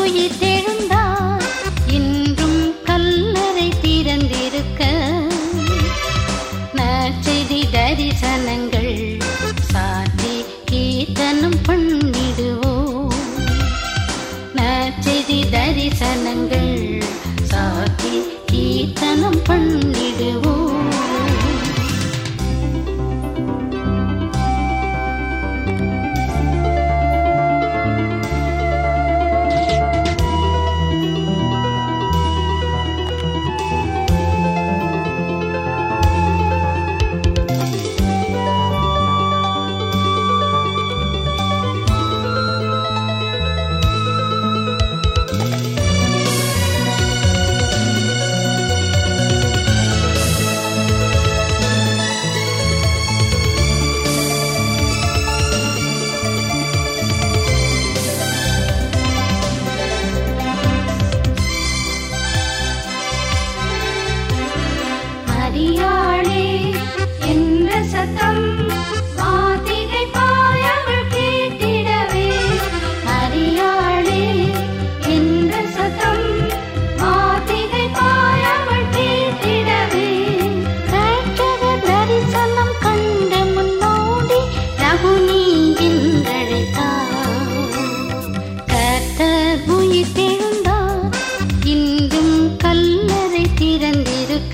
உயிர்த்தெழுந்தார், இன்றும் கல்லறை திறந்திருக்க. நற்செய்தி தரிசனங்கள் சாத்தி கீர்த்தனம் பண்ணிடுவோம். நற்செய்தி தரிசனங்கள் சாத்தி கீர்த்தனம் பண்ணிடுவோம். மரியாளே என்ற சத்தம் மாத்திரை பாயவள் கேட்டிடவே. மரியாளே என்ற சத்தம் மாத்திரை பாயவள் கேட்டிடவே. ரட்சகர் தரிசனம் கண்ட முன்னோடி ரகுனி என்றழைத்தார். கர்த்தர் உயிர்த்தெழுந்தார், இன்றும் கல்லறை திறந்திருக்க.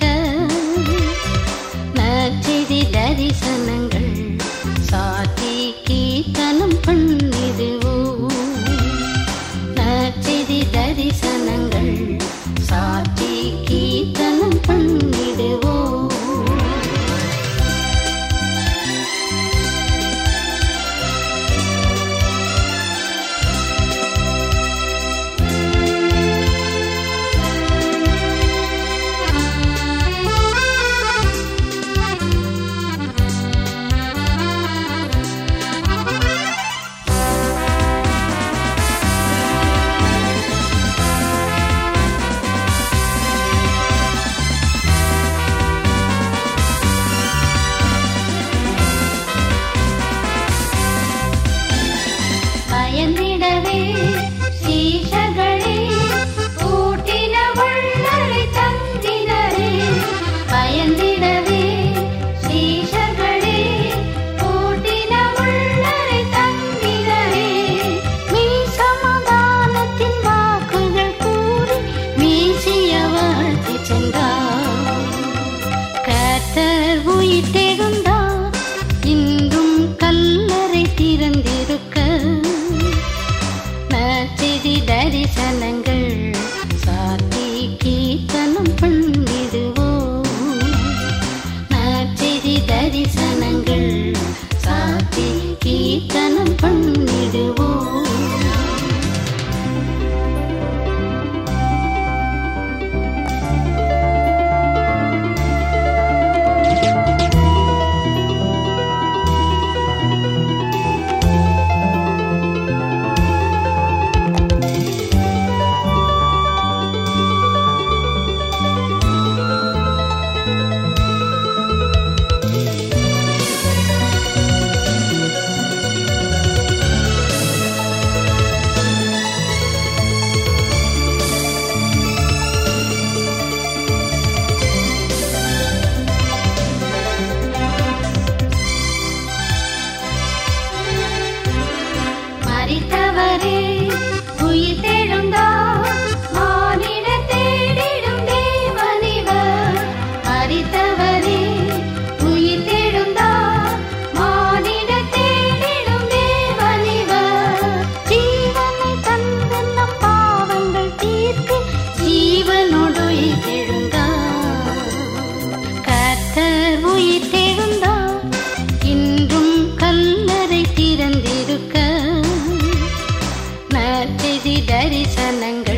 நற்செய்தி தரிசனங்கள் சாத்தி கீர்த்தனம் பண்ணிடுவோம். நற்செய்தி தரிசனங்கள் சாத்தி கீர்த்தனம் பண்ணிடுவோம். பயந்திடவே சீஷர்களே கூட்டின வள்ளலை தந்தினரே. பயந்திடவே சீஷர்களே கூட்டின வள்ளலை தந்தினரே. மீ சமாதானத்தின் வாக்குகள் கூறி மீசிய வாழ்த்தி சென்றார். கர்த்தர் உயிர்த்தெழுந்தார், இன்றும் கல்லறை திறந்திருக்க. நற்செய்தி தரிசனங்கள் சாத்தி கீர்த்தனம் பண்ணிடுவோம். நற்செய்தி தரிசனங்கள் சாத்தி கீர்த்தனம் பண்ணிடுவோம். மரித்தவரே உயிர்த்தெழுந்தார், மானிடர் தேடிடும் தேவனிவர். மரித்தவரே உயிர்த்தெழுந்தார், மானிடர் தேடிடும் தேவனிவர். ஜீவனை தந்து நம் பாவங்கள் தீர்த்து ஜீவனோடு உயிர்த்தெழுந்தார். கர்த்தர் உயிர்த்தெழுந்தார், இன்றும் கல்லறை திறந்திருக்க. நற்செய்தி தரிசனங்கள்